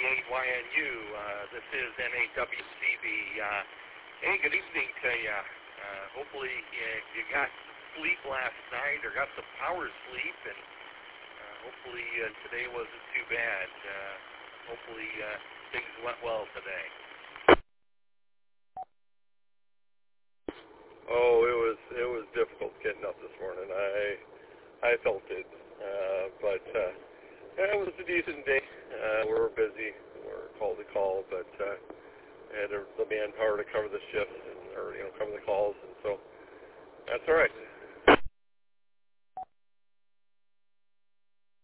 WYNU. This is NAWCB. Hey, good evening to you. Hopefully you got sleep last night or got some power sleep, and hopefully today wasn't too bad. Hopefully things went well today. Oh, it was difficult getting up this morning. I felt it, but it was a decent day. We were busy. We were call to call, but had the manpower to cover the shifts or cover the calls, and so that's all right.